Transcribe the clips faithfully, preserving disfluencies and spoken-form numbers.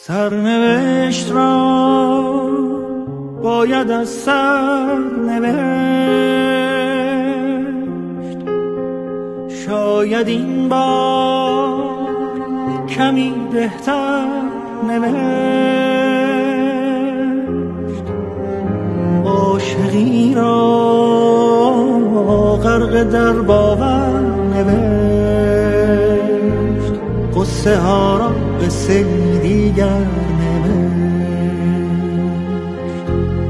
سرنوشت را باید از سر نوشت، شاید این بار کمی بهتر نوشت. عاشقی را غرق در باور نوشت، قصه ها را قصه دیگر نوشت.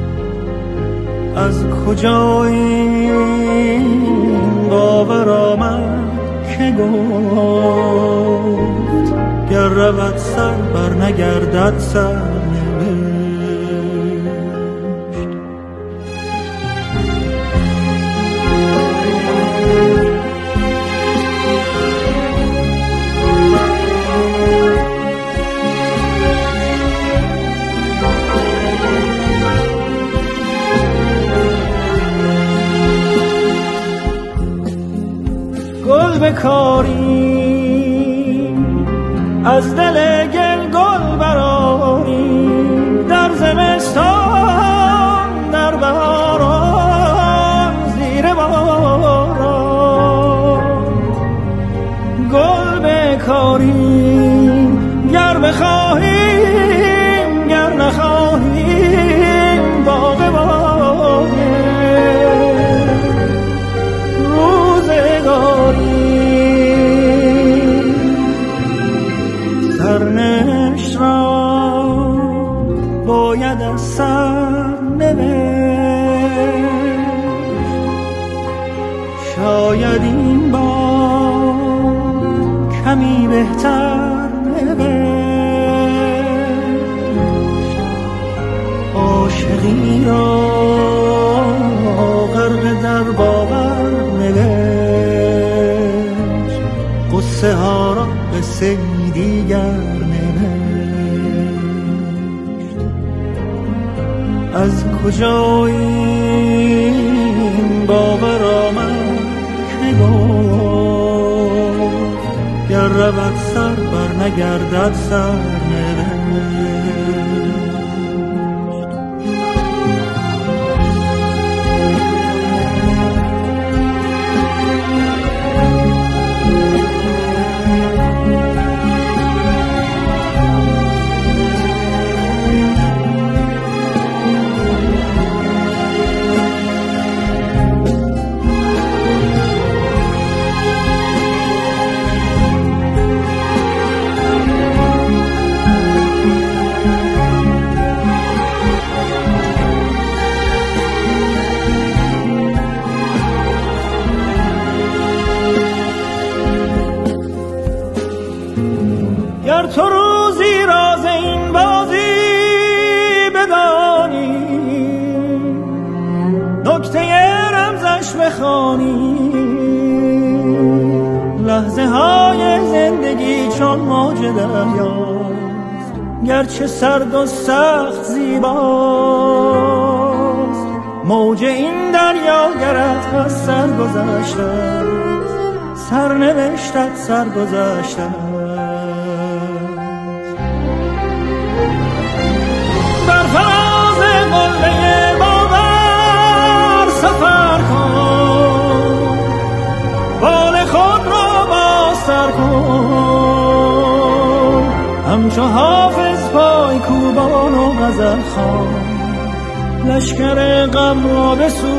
از کجا این باور آمد که گفت گر رود سر بر نگردد سر نوشت. گل بکاری از دل گل گل براری، در زمستان در بهاران زیر باران. گل بکاری گر بخواهیم گر نخواهیم باغ باغ روزگاری. سرنوشت را باید از سر نوشت، شاید این بار کمی بهتر نوشت. عاشقی را غرق در باور نوشت، قصه ها را قصه دیگر نوشت. از کجا این باور آمد که گفت گر رود سر بر نگردد سر نوشت. گر تو روزی راز این بازی بدانی، نکته رمزش بخوانی، لحظه های زندگی چون موج دریاست، گرچه سرد و سخت زیباست. موج این دریا گرت از سر گذشته، سرنوشتت سر گذشته. بر فراز قله باور سفر کن، بال خود را بازتر کن، همچو حافظ پای کوبان و غزل خوان، لشکر غم را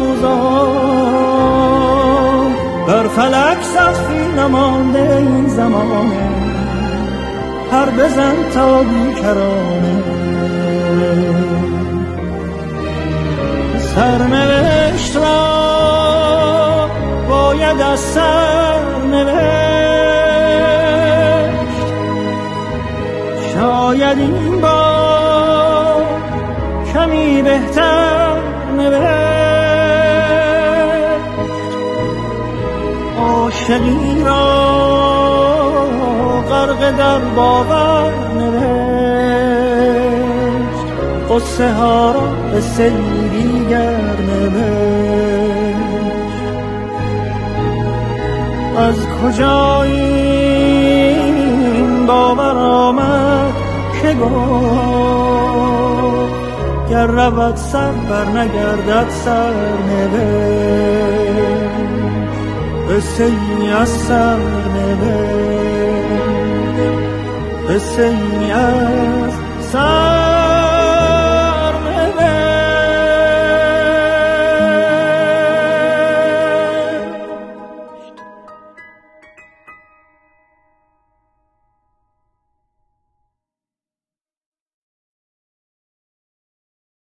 بسوزان. بر فلک سقفی نمانده این زمانه، پر بزن تا بیکرانه. سرنوشت را باید از سر نوشت، شاید این بار کمی بهتر نوشت. عاشقی را غرق در باور نوشت، قصه ها را قصه دیگر نوشت. از کجا این باور آمد که نگفت گر رود سر بر نگردد سر نوشت قصه ای از سر نوشت قصه ای از سر